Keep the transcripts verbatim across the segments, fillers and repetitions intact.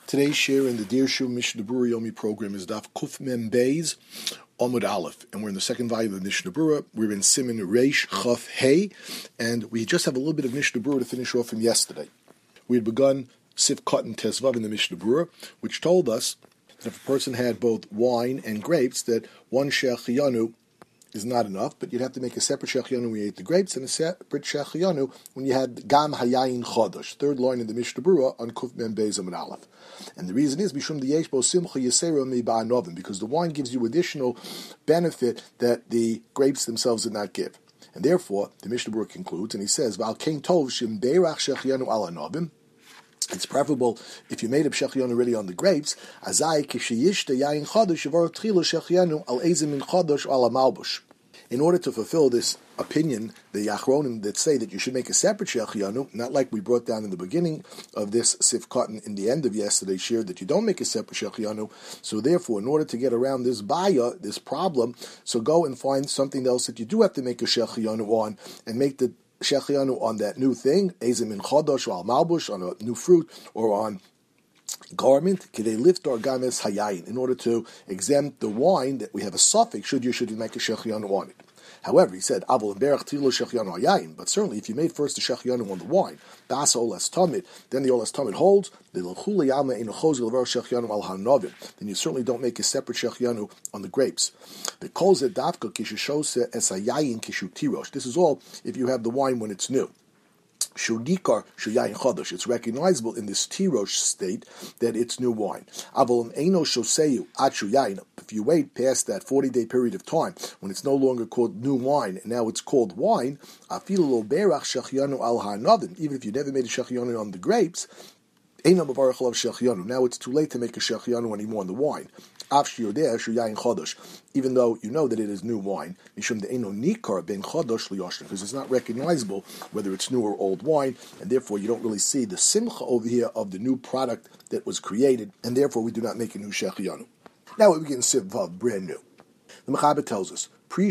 Today's share in the Dirshu Mishnah Berurah Yomi program is Daf Kuf Mem Beis Amud Aleph, and we're in the second volume of Mishnah Berurah. We're in Siman Reish Chaf Hey, and we just have a little bit of Mishnah Berurah to finish off from yesterday. We had begun Sif Katan Tesvav in the Mishnah Berurah, which told us that if a person had both wine and grapes, that one Shechianu is not enough, but you'd have to make a separate Shechianu when you ate the grapes and a separate Shechianu when you had Gam Hayayin Chodosh, third line in the Mishnah Berurah on Kuf Mem Beis Amud Aleph. And the reason is Mishum Diyesh Bo Simcha Yisera Mi Ba'anovim, because the wine gives you additional benefit that the grapes themselves did not give. And therefore, the Mishnah Berurah concludes, and he says, V'al Kein Tov Shim Beirach Shechianu Al Anovim. It's preferable if you made up shechianu already on the grapes. Azai kishiyishta yayin chodosh yavar tchila shechianu al ezim chodosh al malbush. In order to fulfill this opinion, the Achronim that say that you should make a separate shechianu, not like we brought down in the beginning of this Sif Katan in the end of yesterday's shir, that you don't make a separate shechianu. So therefore, in order to get around this baya, this problem, so go and find something else that you do have to make a shechianu on, and make the shechianu on that new thing, ezim in chodosh or al malbush, on a new fruit or on garment, kidei lift or games hayayin, in order to exempt the wine that we have a suffix, should you should you make a shechianu on it. However, he said, avol berach tilo shechianu hayayin, but certainly if you made first the shechianu on the wine, das olas tamid, then the olas tamid holds, the l'chuli yama in choz l'var shechianu al hanovim, then you certainly don't make a separate shechianu on the grapes. The kol ze davka kishishose es hayayin kishu tirosh. This is all if you have the wine when it's new. Shudikar shuyayin chodosh. It's recognizable in this tirosh state that it's new wine. Avol eino shoseyu at shuyayin. If you wait past that forty-day period of time, when it's no longer called new wine, and now it's called wine, afilu lo berach shechianu al ha'anavim. Even if you never made a shechianu on the grapes, eino mavarach alav shechianu. Now it's too late to make a shechianu anymore on the wine. Even though you know that it is new wine, because it's not recognizable whether it's new or old wine, and therefore you don't really see the simcha over here of the new product that was created, and therefore we do not make a new shechianu. Now we begin Sivvav, brand new. The Mechaber tells us,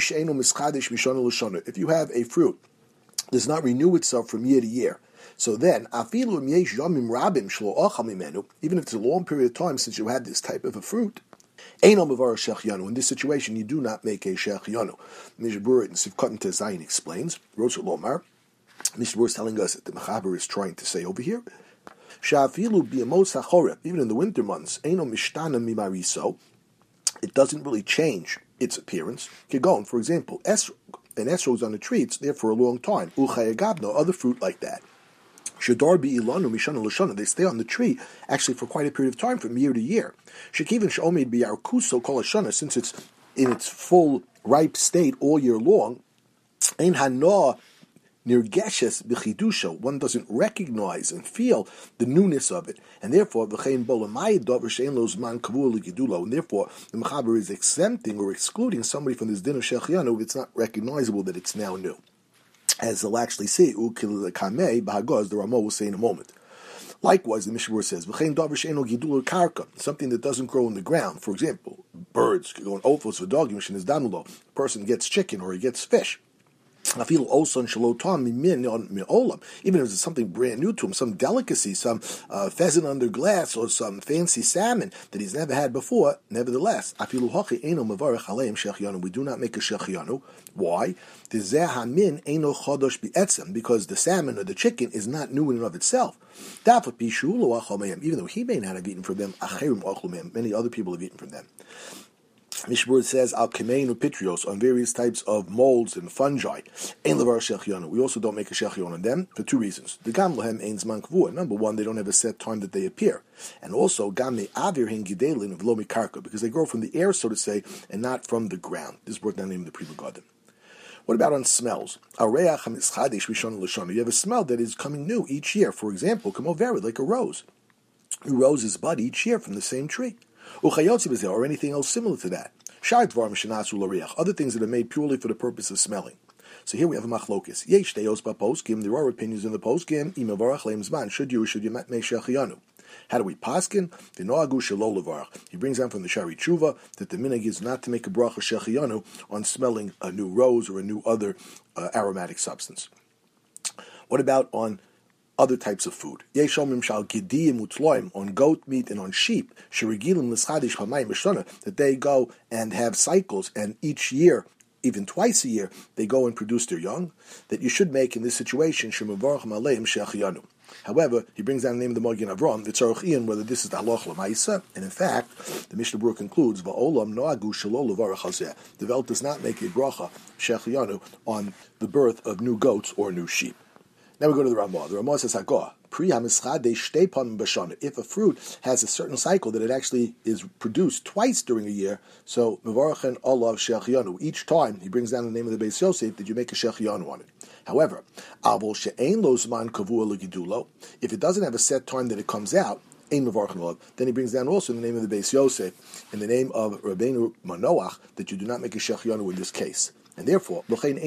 if you have a fruit that does not renew itself from year to year, so then, even if it's a long period of time since you had this type of a fruit, in this situation, you do not make a shechianu. Mishnah Berurah in Sif Katan Tezayin explains, Rosh Lomar, Mishnah Berurah is telling us that the Mechaber is trying to say over here, even in the winter months, it doesn't really change its appearance. Kigon, for example, an esrog is on the tree, it's there for a long time. Other fruit like that. Shadar bi ilanu mishana l'shana. They stay on the tree actually for quite a period of time, from year to year. Shekivin she'omed biyarkuso kol hashana, since it's in its full ripe state all year long. Ein hana nirgeshes b'chidusha. One doesn't recognize and feel the newness of it, and therefore v'chein bolamayid davar she'en lo zman kavua l'gidulo. And therefore the Mechaber is exempting or excluding somebody from this din of shechianu if it's not recognizable that it's now new. As they'll actually say, the Rama will say in a moment. Likewise, the Mishnah Berurah says, something that doesn't grow in the ground. For example, birds could go in ophos for dog. A person gets chicken or he gets fish. Even if it's something brand new to him, some delicacy, some uh, pheasant under glass, or some fancy salmon that he's never had before, nevertheless, we do not make a shechianu. Why? Because the salmon or the chicken is not new in and of itself. Even though he may not have eaten from them, many other people have eaten from them. Mishnah Berurah says al kemeinu pitrios, on various types of molds and fungi. Ein levar shechianu. We also don't make a shechianu on them for two reasons. The gam lehem ein zman kavua. Number one, they don't have a set time that they appear, and also gam me'avir hin gidelin of lo mikarka, because they grow from the air, so to say, and not from the ground. This is brought down the name of the Pri Megadim. What about on smells? You have a smell that is coming new each year. For example, kamoverid, like a rose. New roses bud each year from the same tree. Or anything else similar to that. Other things that are made purely for the purpose of smelling. So here we have a machlokis. There are opinions in the poskim. Should you or should you not make shechianu? How do we paskin? He brings down from the Shari Tshuva that the minhag is not to make a bracha shechianu on smelling a new rose or a new other uh, aromatic substance. What about on other types of food. On goat meat and on sheep, that they go and have cycles, and each year, even twice a year, they go and produce their young, that you should make in this situation. However, he brings down the name of the Magen Avram, the Tzarech Ian, whether this is the Halach L'Maisa, and in fact, the Mishnah Berurah concludes, Va'olam noagu shelo levarach hazeh. The Velt does not make a bracha, Shechianu, on the birth of new goats or new sheep. Now we go to the Ramah. The Ramah says, Hagah, if a fruit has a certain cycle that it actually is produced twice during a year, so Mevarachan Olav Shechianu, each time he brings down the name of the Beis Yosef, that you make a Shechianu on it. However, if it doesn't have a set time that it comes out, then he brings down also in the name of the Beis Yosef, in the name of Rabbeinu Manoach, that you do not make a Shechianu in this case. And therefore, he says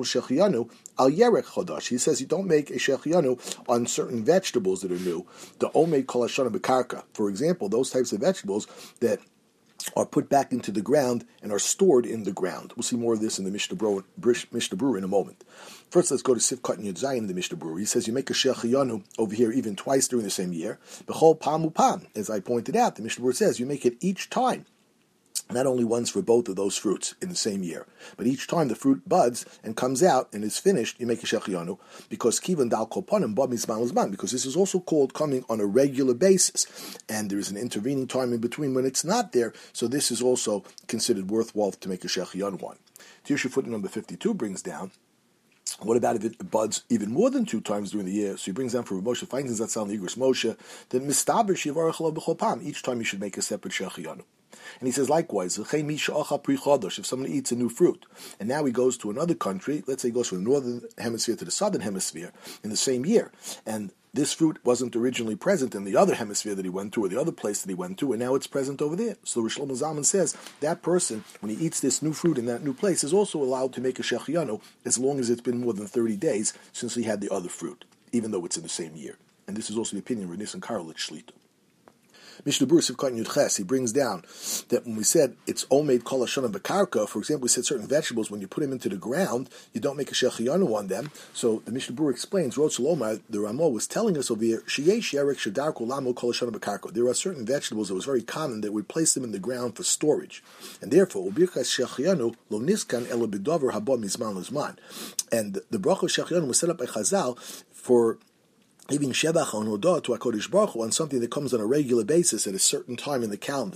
you don't make a shechianu on certain vegetables that are new. The omeid kol hashana b'karka, for example, those types of vegetables that are put back into the ground and are stored in the ground. We'll see more of this in the Mishnah Berurah in a moment. First, let's go to Sifkat and Yud Zayin in the Mishnah Berurah. He says you make a shechianu over here even twice during the same year. B'chol pam upam, as I pointed out, the Mishnah Berurah says you make it each time. Not only once for both of those fruits in the same year, but each time the fruit buds and comes out and is finished, you make a shechianu, because kivan dal koponim ba mizman l'zman, because this is also called coming on a regular basis, and there is an intervening time in between when it's not there, so this is also considered worthwhile to make a shechianu on. Tirshu footnote number fifty-two brings down, what about if it buds even more than two times during the year? So he brings down for Moshe, finds that sound the Igros Moshe, then mistaber shivarach lo b'chol pam, each time you should make a separate shechianu. And he says likewise, if someone eats a new fruit, and now he goes to another country, let's say he goes from the northern hemisphere to the southern hemisphere in the same year, and this fruit wasn't originally present in the other hemisphere that he went to, or the other place that he went to, and now it's present over there. So Rish Shlomo Zalman says, that person, when he eats this new fruit in that new place, is also allowed to make a shechianu, as long as it's been more than thirty days since he had the other fruit, even though it's in the same year. And this is also the opinion of Nissan Karelitz Shlita. Mishnah Berurah Sivkat Yud Ches, he brings down that when we said it's omeid kol hashana b'karka, for example, we said certain vegetables, when you put them into the ground, you don't make a shechianu on them. So the Mishnah Berurah explains, Rotz Lomar, the Ramah was telling us over here, sheyesh yerek shedarku lamo kol hashana b'karka. There are certain vegetables that was very common that would place them in the ground for storage, and therefore ubirkas shechianu lo niskan elo b'dover haba mizman lezman. And the bracha shechianu was set up by Chazal for giving shevach on hodah to HaKadosh Baruch Hu on something that comes on a regular basis at a certain time in the calendar.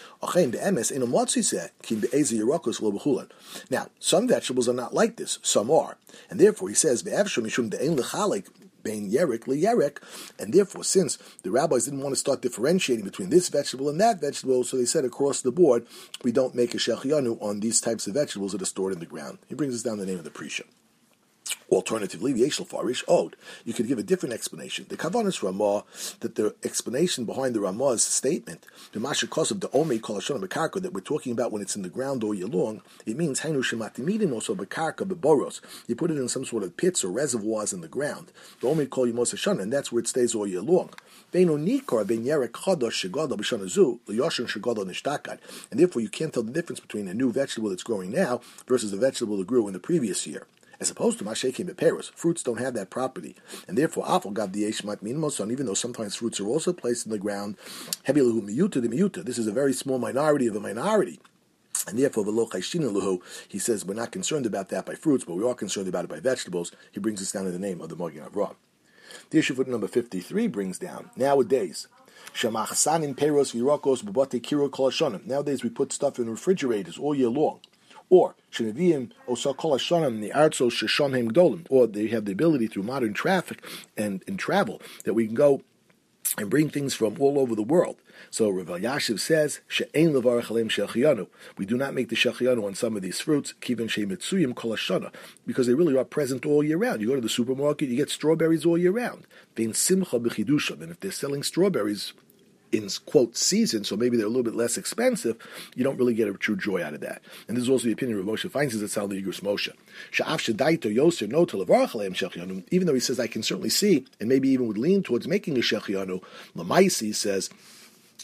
Now, some vegetables are not like this, some are. And therefore, he says, and therefore, since the rabbis didn't want to start differentiating between this vegetable and that vegetable, so they said across the board, we don't make a shechianu on these types of vegetables that are stored in the ground. He brings us down the name of the Prisha. Alternatively, Yeshel Farish Od. You could give a different explanation. The Kavanas Ramah, that the explanation behind the Ramah's statement, the Mashakos of the Omei Kol Hashana B'Karka, that we're talking about when it's in the ground all year long, it means Hainu Shematimidim also B'Karka B'Boros. You put it in some sort of pits or reservoirs in the ground. The Omei Kol Yemos Hashana, and that's where it stays all year long. And therefore, you can't tell the difference between a new vegetable that's growing now versus a vegetable that grew in the previous year. As opposed to Mashekim Beperos, fruits don't have that property, and therefore Afal Gav Dieshmat Minmoson, even though sometimes fruits are also placed in the ground, Hebilahu Miyuta de Miyuta. This is a very small minority of a minority. And therefore, he says we're not concerned about that by fruits, but we are concerned about it by vegetables. He brings us down to the name of the Magen Avraham. The issue foot number fifty-three brings down, nowadays, Shamachsanim Peros Virokos Babate Kiro Kolashonim. Nowadays we put stuff in refrigerators all year long. Or Shenavim Osa Kol Hashanam the Artso Sheshonhem Gdolim, or they have the ability through modern traffic and in travel that we can go and bring things from all over the world. So Rav Yashiv says, She'ein levarach aleim shechianu. We do not make the shechianu on some of these fruits, kiven she'mitzuyim kol hashana, because they really are present all year round. You go to the supermarket, you get strawberries all year round. Vein simcha b'chidusham, and if they're selling strawberries in, quote, season, so maybe they're a little bit less expensive, you don't really get a true joy out of that. And this is also the opinion of Moshe Feinstein that sound the Igros Moshe. Even though he says, I can certainly see, and maybe even would lean towards making a shechianu, Lamaisi says,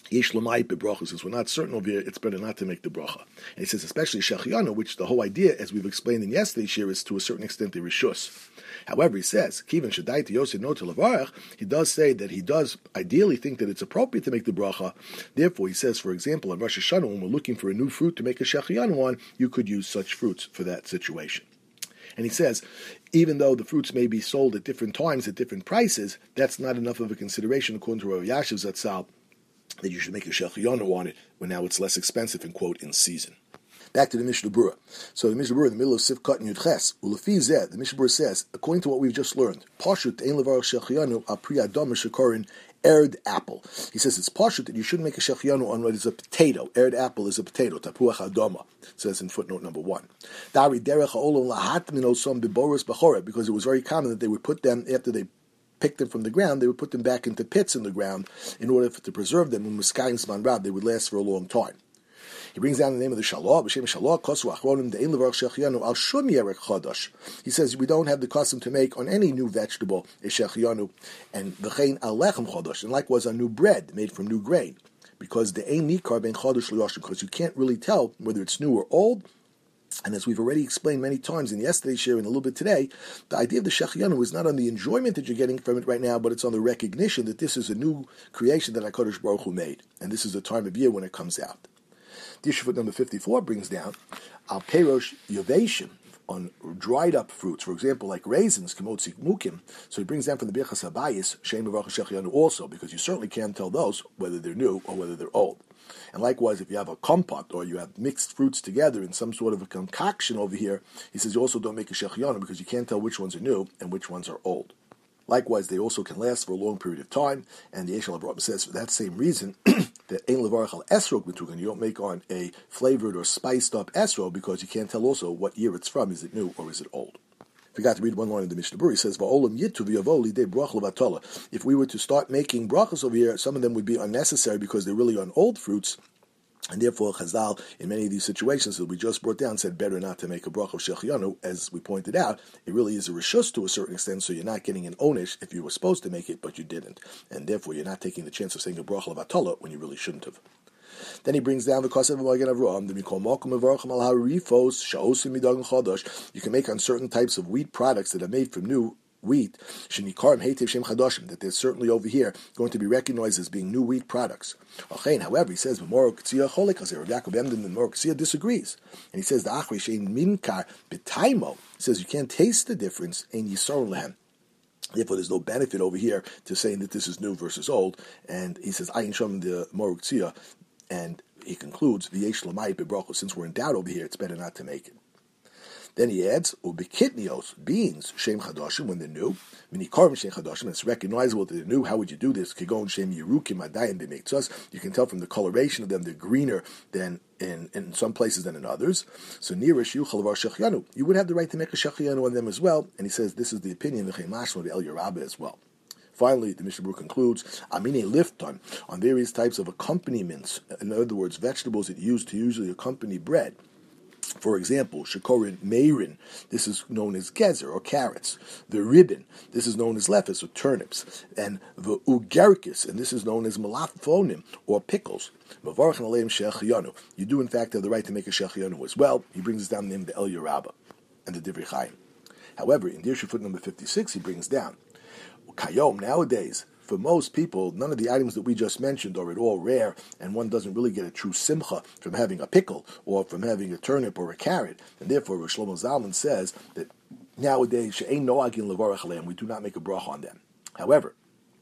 Yesh l'mayit bebracha, since we're not certain over here, it's better not to make the bracha. And he says, especially shechianu, which the whole idea, as we've explained in yesterday's shir, is to a certain extent the rishus. However, he says, Kivan Shaddai to Yosef no to Lavarach, he does say that he does ideally think that it's appropriate to make the bracha. Therefore, he says, for example, on Rosh Hashanah, when we're looking for a new fruit to make a shechianu on, you could use such fruits for that situation. And he says, even though the fruits may be sold at different times at different prices, that's not enough of a consideration, according to Rav Yashiv Zatzal, that you should make a shechianu on it when now it's less expensive and, quote, in season. Back to the Mishnah Berurah. So the Mishnah Berurah, in the middle of Sifkat and Yudches, Ulefi Zeh, the Mishnah Berurah says, according to what we've just learned, Pashut ein levarach shechianu al pri adam shekorin ered apple. He says it's Pashut that you shouldn't make a shechianu on what is a potato. Ered apple is a potato. Tapuach adama. It says in footnote number one. Dari derech ha'olam lahat min osam biboros b'choreh, because it was very common that they would put them after they picked them from the ground, they would put them back into pits in the ground in order to preserve them. When Muskayim Zman Rab, they would last for a long time. He brings down the name of the Shalah, B'Shem Shalah, Kosu Achronim, De'in Levarach Shechianu, Al Shum Yerek Chodosh. He says we don't have the custom to make on any new vegetable a Shechianu, and V'chein Al Lechem Chodosh, and likewise on new bread made from new grain, because the Ein Nikar Ben Chodosh L'Yoshim, because you can't really tell whether it's new or old. And as we've already explained many times in yesterday's share and a little bit today, the idea of the shechianu is not on the enjoyment that you're getting from it right now, but it's on the recognition that this is a new creation that HaKadosh Baruch Hu made, and this is the time of year when it comes out. Dishufut number fifty-four brings down al perosh yoveshim, on dried up fruits, for example, like raisins, kamotzi mukim. So he brings down from the Birchas Habayis shem levarach shechianu also, because you certainly can't tell those whether they're new or whether they're old. And likewise, if you have a kompot or you have mixed fruits together in some sort of a concoction over here, he says you also don't make a shechianu because you can't tell which ones are new and which ones are old. Likewise, they also can last for a long period of time, and the Yeshal Abraham says for that same reason that ein levarach al esrog b'tugan, you don't make on a flavored or spiced up esrog because you can't tell also what year it's from. Is it new or is it old? Forgot to read one line in the Mishnah Berurah. He says, "Va'olam yitu v'yavo lidei brach levatala." If we were to start making brachas over here, some of them would be unnecessary because they're really on old fruits, and therefore Chazal, in many of these situations that we just brought down, said better not to make a bracha of shechianu. As we pointed out, it really is a rishus to a certain extent, so you're not getting an onish if you were supposed to make it, but you didn't, and therefore you're not taking the chance of saying a bracha levatala when you really shouldn't have. Then he brings down the Kosev Magen Avraham, the Mikol Malkum Avarachim Al Harifos, Shaosim Midagan Chodosh. You can make on certain types of wheat products that are made from new wheat, Shenikarim Heitev Shem Chadoshim, that they're certainly over here going to be recognized as being new wheat products. However, he says, Moro K'tzia Cholik Hazer, Rav Yaakov Emden, the Moro K'tzia disagrees. And he says, the Achri Shein Minkar B'taimo, he says, you can't taste the difference, Ein Yisor Lehem. Therefore, there's no benefit over here to saying that this is new versus old. And he says, Ayin Shom the Moro K'tzia. And he concludes, V'yesh l'mayit bebracha, since we're in doubt over here, it's better not to make it. Then he adds, Ubikitnios, beans, Shem Chadoshim, when they're new, Minikarim Shem Chadoshim, it's recognizable that they're new. How would you do this? Kigon Shem Yerukim Adayim B'meitzos. You can tell from the coloration of them, they're greener than in, in some places than in others. So Nirish Yuchal Var Shechianu, you would have the right to make a Shechianu on them as well. And he says, this is the opinion of Chemashma, the El Yerabah as well. Finally, the Mishnah Berurah concludes, Amine lifton, on various types of accompaniments, in other words, vegetables that you use to usually accompany bread. For example, shekorin meirin, this is known as gezer or carrots. The ribbon, this is known as lefis or turnips. And the ugerkis, and this is known as malafonim or pickles. Mavarach aleim shechianu. You do in fact have the right to make a shechianu as well. He brings us down the name of the El Yerabah and the Divrei Chaim. However, in Dirshu foot number fifty-six, he brings down, Kayom, nowadays, for most people, none of the items that we just mentioned are at all rare, and one doesn't really get a true simcha from having a pickle or from having a turnip or a carrot. And therefore, Rosh Shlomo Zalman says that nowadays, she'ein noagin levarach aleim, we do not make a bracha on them. However,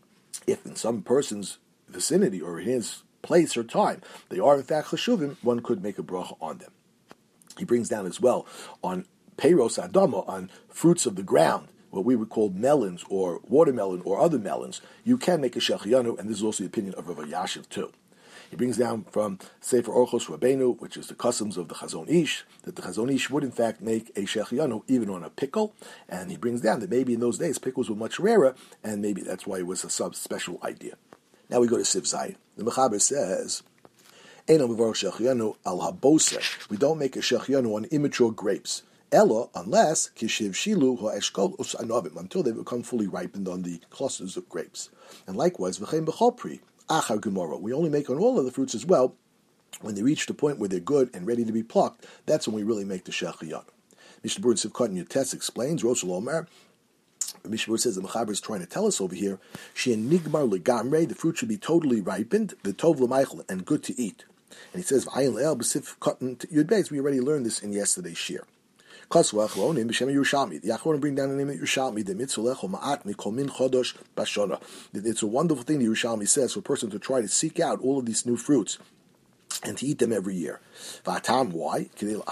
if in some person's vicinity or in his place or time, they are in fact cheshuvim, one could make a bracha on them. He brings down as well on peiros adama, on fruits of the ground, what we would call melons or watermelon or other melons, you can make a shechianu, and this is also the opinion of Rav Yashiv too. He brings down from Sefer Orchos Rabbeinu, which is the customs of the Chazon Ish, that the Chazon Ish would in fact make a shechianu even on a pickle, and he brings down that maybe in those days pickles were much rarer, and maybe that's why it was a sub-special idea. Now we go to Siv Zayin. The Mechaber says, we don't make a shechianu on immature grapes. Ella, unless kishiv shilu ha'eshkol usanovim, until they become fully ripened on the clusters of grapes. And likewise, v'chein b'chol pri, achar gemara. We only make on all of the fruits as well when they reach the point where they're good and ready to be plucked. That's when we really make the shechiyanu. Mishnah Berurah Sivkot in Yutes explains, Rosh Lomar, Mishnah Berurah says the Mechaber is trying to tell us over here, She'en nigmar legamrei, the fruit should be totally ripened, the tov l'meichel, and good to eat. And he says, V'ayin le'el b'sivkot Yud Beis, we already learned this in yesterday's shir. Kaswa achronim b'shem Yerushalmi. The achronim bring down the name of Yerushalmi, the mitzvah ma'at mikol min chodosh bashana. It's a wonderful thing the Yerushalmi says for a person to try to seek out all of these new fruits and to eat them every year. V'atam, why?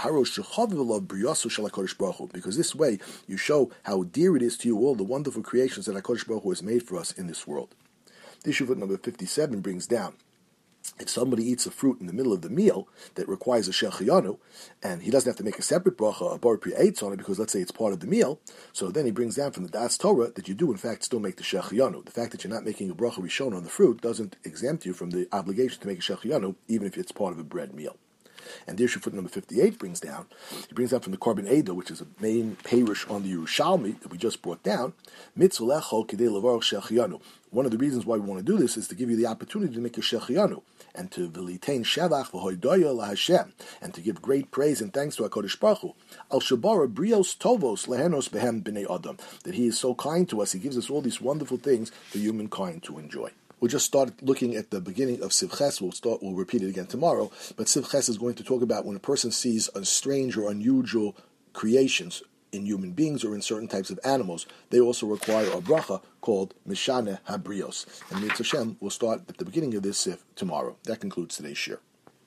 Because this way you show how dear it is to you all the wonderful creations that HaKadosh Baruch Hu has made for us in this world. This Shuvot number fifty-seven brings down, if somebody eats a fruit in the middle of the meal that requires a shechiyanu, and he doesn't have to make a separate bracha, a bar pri eitz on it, because let's say it's part of the meal, so then he brings down from the Das Torah that you do in fact still make the shechiyanu. The fact that you're not making a bracha rishon on the fruit doesn't exempt you from the obligation to make a shechiyanu, even if it's part of a bread meal. And there, foot number fifty-eight brings down, he brings down from the Korban Eidah, which is a main parish on the Yerushalmi that we just brought down, mitzvah lechol kidei levarach shechiyanu. One of the reasons why we want to do this is to give you the opportunity to make a shechiyanu, and to v'litain shevach v'hoidoya laHashem, and to give great praise and thanks to HaKadosh Baruch Hu, al shabara brios tovos lehenos behem b'nei adam, that He is so kind to us, He gives us all these wonderful things for humankind to enjoy. We'll just start looking at the beginning of Sivches. We'll start. We'll repeat it again tomorrow. But Sivches is going to talk about when a person sees a strange or unusual creations in human beings or in certain types of animals. They also require a bracha called Mishane Habrios. And Mitzvah Hashem will start at the beginning of this Sif tomorrow. That concludes today's shir.